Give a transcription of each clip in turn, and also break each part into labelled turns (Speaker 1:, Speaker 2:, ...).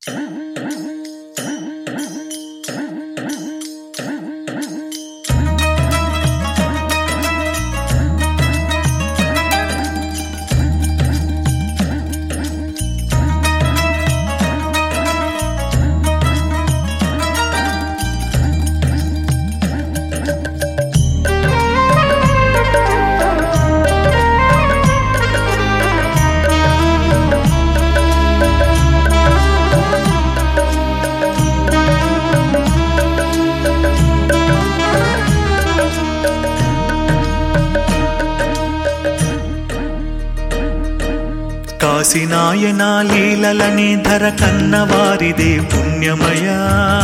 Speaker 1: కాశీనాయన లీలలని ధర కన్నవారిదే పుణ్యమయా,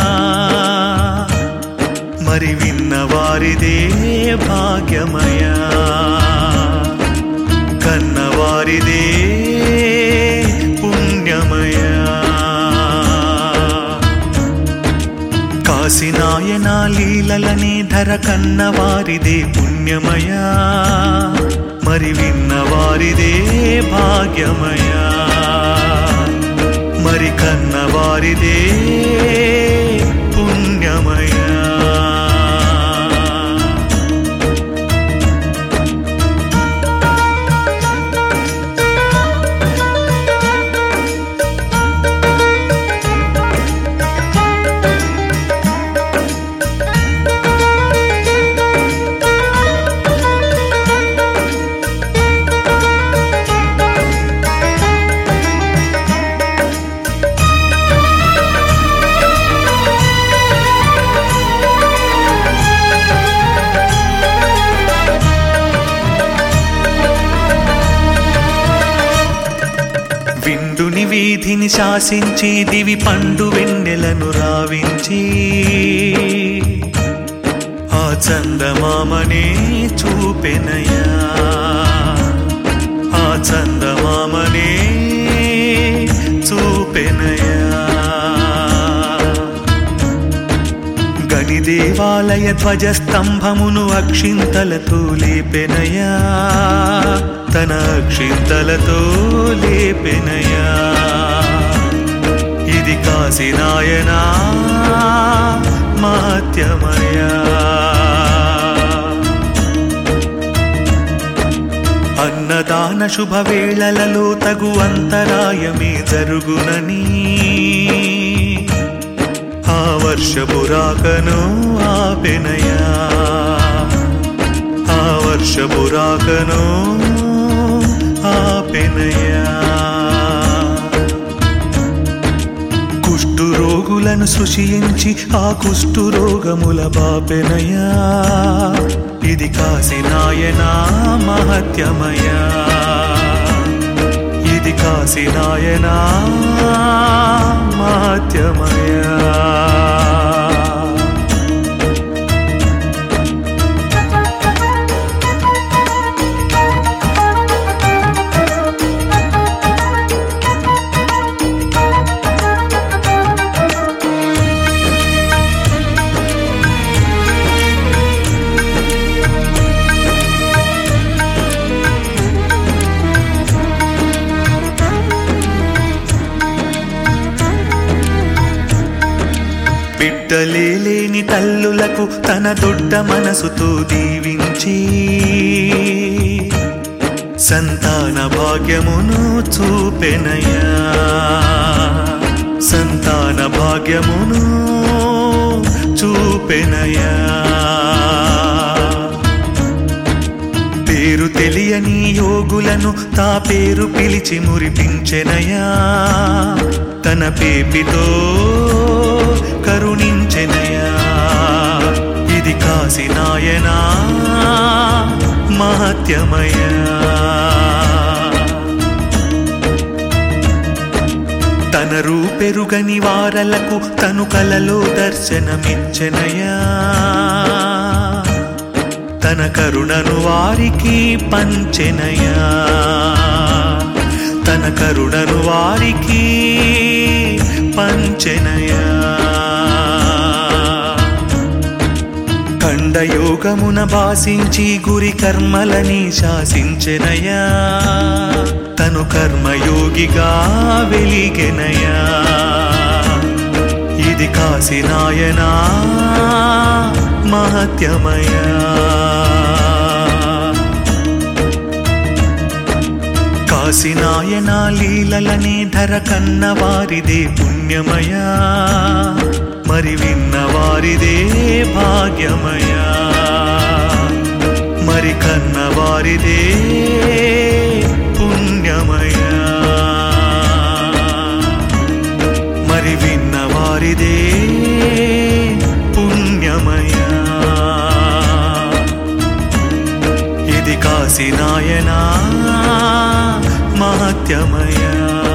Speaker 1: మరి విన్నవారిదే భాగ్యమయా. కన్నవారిదే పుణ్యమయా. కాశీనాయన లీలలని ధర కన్నవారిదే పుణ్యమయా, మరి విన్నవారిదే భాగ్యమయా. మరి కన్నవారిదే పుణ్యమయా. విండుని వీధిని శాసించి దివి పండు వెన్నెలను రావించి ఆ చందమామనే చూపెనయా. ఆ చందమామనే చూపెనయా. గని దేవాలయ ధ్వజస్తంభమును అక్షింతలతో లేపెనయా. తన అక్షింతలతో లేపెనయా. ఇది కాశీనాయన మహత్యమయా. అన్నదాన శుభవేళలలో తగు అంతరాయమే జరుగునని ఆ వర్షపు రాకను ఆపెనయా. ఆ వర్షపు రాకను ఆపెనయా. కుష్టు రోగులను సృష్టించి ఆ కుష్టు రోగముల బాపెనయా. ఇది కాశీనాయన మహత్యమయా. ఇది కాశీనాయన మహత్యమయా. బిడ్డలేని తల్లులకు తన దొడ్డ మనసుతో దీవించి సంతాన భాగ్యమును చూపెనయా. సంతాన భాగ్యమును చూపెనయా. పేరు తెలియని యోగులను తా పేరు పిలిచి మురిపించెనయా. తన పేపితో కరుణించెనయా. ఇది కాశీనాయన మహత్యమయా. తన రూపెరుగని వారలకు తను కలలో దర్శనమిచ్చెనయా. తన కరుణను వారికి పంచెనయా. తన కరుణను వారికి పంచెనయా. ఖండయోగమున భాసించి గురి కర్మలని శాసించెనయా. తను కర్మయోగిగా వెలిగెనయా. ఇది కాశీనాయనా మహత్యమయా కాశీనాయనా లీలలని ధర కన్నవారిదే పుణ్యమయా మరి విన్నవారిదే భాగ్యమయా మరి కన్నవారిదే పుణ్యమయా మరి విన్నవారిదే పుణ్యమయా ఇది కాశీనాయనా మహత్యమయా